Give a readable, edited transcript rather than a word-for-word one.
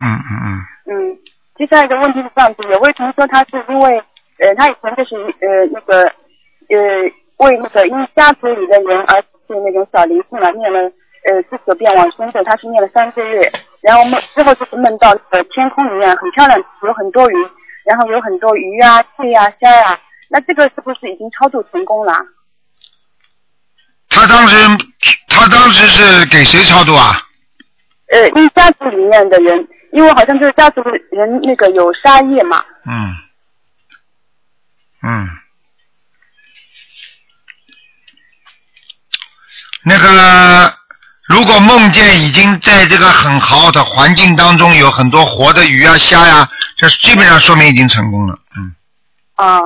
接下来一个问题是这样子，有位同学他是因为他以前就是为那个因家族里的人而是那种小灵性嘛，念了49遍往生咒，他是念了3个月，然后之后就是梦到天空里面很漂亮，有很多云，然后有很多鱼啊、蟹啊、虾啊，那这个是不是已经超度成功了？ 他当时是给谁超度啊？ 因为家族里面的人，因为好像就是家族人那个有杀业嘛。 那个如果梦见已经在这个很好的环境当中有很多活的鱼啊虾呀，这基本上说明已经成功了。